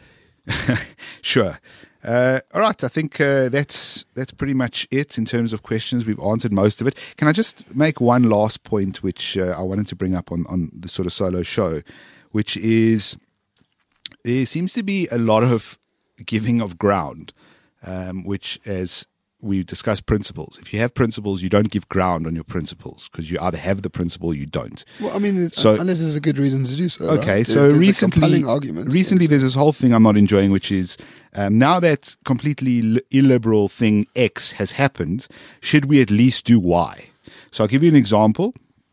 Sure. Uh, all right, I think uh, that's that's pretty much it in terms of questions. We've answered most of it. Can I just make one last point, which uh, I wanted to bring up on on the sort of solo show, which is there seems to be a lot of giving of ground, um, which, as we discussed principles, if you have principles, you don't give ground on your principles because you either have the principle or you don't. Well, I mean, so, unless there's a good reason to do so. Okay, right? so there's recently, a compelling argument. recently there's this whole thing I'm not enjoying, which is um, now that completely illiberal thing X has happened, should we at least do Y? So I'll give you an example.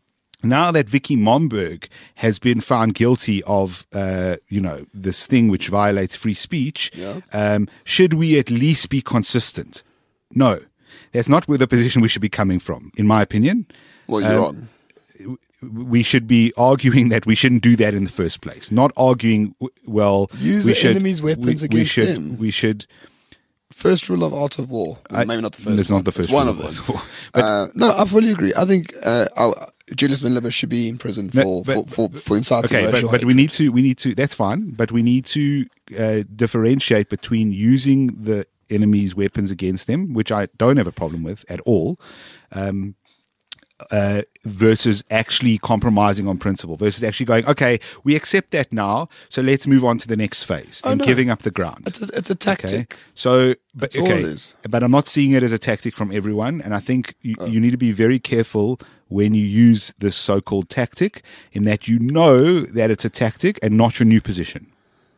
Now that Vicky Momberg has been found guilty of, uh, you know, this thing which violates free speech, Yeah. um, should we at least be consistent? No, that's not where the position we should be coming from, in my opinion. Well, you're Um, wrong. We should be arguing that we shouldn't do that in the first place. Not arguing, w- well, Use we the should, enemy's weapons we, we against should, them. We should. First rule of art of war. I- Maybe not the first It's one. not the first It's one rule of of them. war. But- uh, no, I fully agree. I think uh, our, Julius Benliber should be in prison for, No, but- for, for, for inciting Okay, racial but, but we hatred. need to we need to that's fine, but we need to uh, differentiate between using the enemy's weapons against them, which I don't have a problem with at all, um, uh, versus actually compromising on principle, versus actually going, okay, we accept that now, so let's move on to the next phase Oh, and no. giving up the ground. It's a, it's a Okay. tactic. So, but That's all okay, it is. but I'm not seeing it as a tactic from everyone, and I think you, you need to be very careful when you use this so-called tactic, in that you know that it's a tactic and not your new position.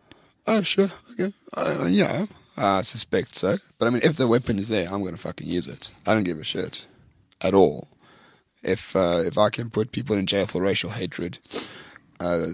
Oh, sure. Okay. Uh, yeah, I suspect so. But I mean, if the weapon is there, I'm going to fucking use it. I don't give a shit at all. If uh, if I can put people in jail for racial hatred, uh,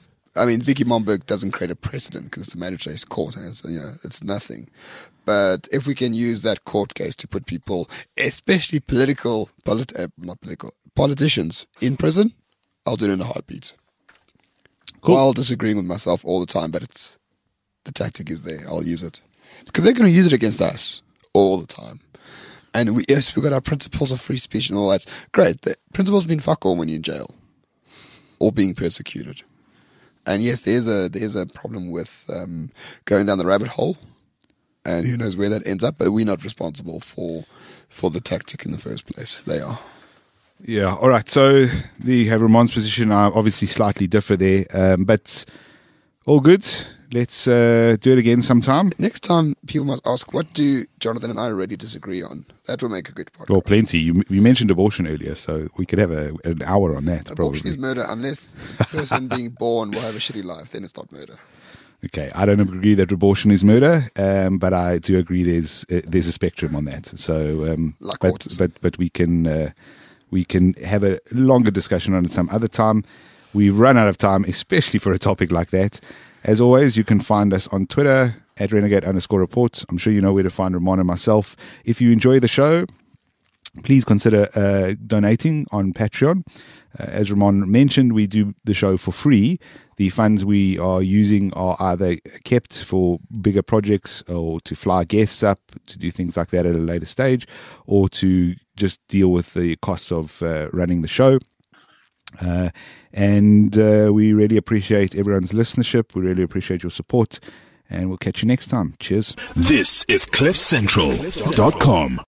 I mean, Vicky Momberg doesn't create a precedent because it's a magistrate's court and it's, you know, it's nothing. But if we can use that court case to put people, especially political, polit- uh, not political, politicians in prison, I'll do it in a heartbeat. Cool. While disagreeing with myself all the time, but it's the tactic is there. I'll use it because they're going to use it against us all the time. And we yes, we've got our principles of free speech and all that. Great. The principles mean fuck all when you're in jail or being persecuted. And yes, there's a there's a problem with um, going down the rabbit hole, and who knows where that ends up. But we're not responsible for for the tactic in the first place. They are. Yeah. All right. So the have Ramon's position are obviously slightly different there, um, but all good. Let's uh, do it again sometime. Next time, people must ask, what do Jonathan and I really disagree on? That will make a good podcast. Well, plenty. You, you mentioned abortion earlier, so we could have a, an hour on that. Abortion probably. is murder unless the person being born will have a shitty life. Then it's not murder. Okay, I don't agree that abortion is murder, um, but I do agree there's uh, there's a spectrum on that. So, um, like but, autism. but but we can uh, we can have a longer discussion on it some other time. We've run out of time, especially for a topic like that. As always, you can find us on Twitter at renegade underscore reports. I'm sure you know where to find Ramon and myself. If you enjoy the show, please consider uh, donating on Patreon. Uh, as Ramon mentioned, we do the show for free. The funds we are using are either kept for bigger projects or to fly guests up, to do things like that at a later stage, or to just deal with the costs of uh, running the show. Uh, and uh, we really appreciate everyone's listenership. We really appreciate your support. And we'll catch you next time. Cheers. This is cliff central dot com.